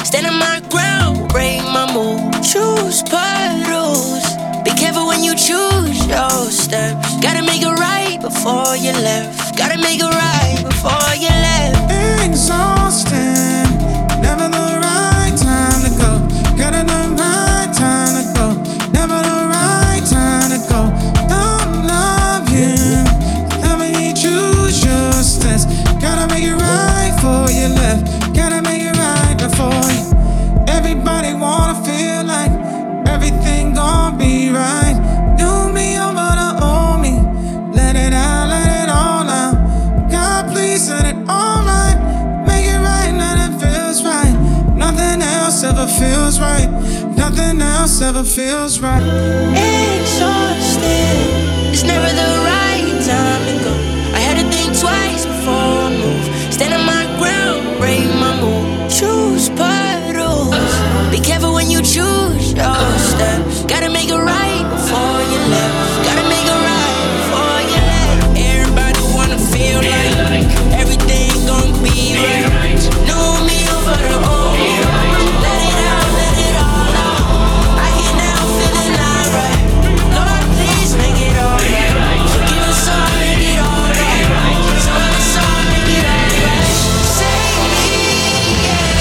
Stand on my ground, break my mood. Choose puddles. Be careful when you choose your steps. Gotta make it right before you left. Gotta make it right before you left. Exhausting, never the right time to go. Gotta the right time to go. Never the right time to go. Don't love him, never he choose your steps. Gotta make it right before you left. Gotta make it right before you. Everybody wanna feel like everything gon' be right. New me over the old me. Let it out, let it all out. God, please set it all right. Make it right, now it feels right. Nothing else ever feels right. Nothing else ever feels right. Exhausted. It's never the right time to go. I had to think twice before I move. Stand on my ground, break my mood. Choose puddles. Be careful when you choose your steps. Gotta make it right before you left. Gotta make it right before you left. Everybody wanna feel like everything gon' be right. New me over the old me. Let it out, let it all out. I hear now feeling alright. Lord, please make it alright. Forgive us all, make it alright. So it's all, make it alright. Save me, yeah.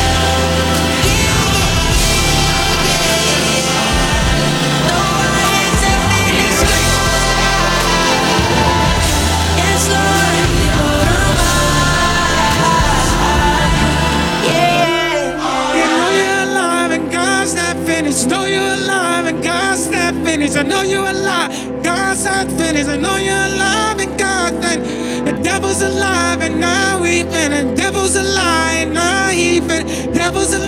Know you're alive and God's not finished. I know you're alive, God's not finished. I know you're alive and God's not. The devil's alive and now weeping. The devil's alive and now heaping. Devil's alive.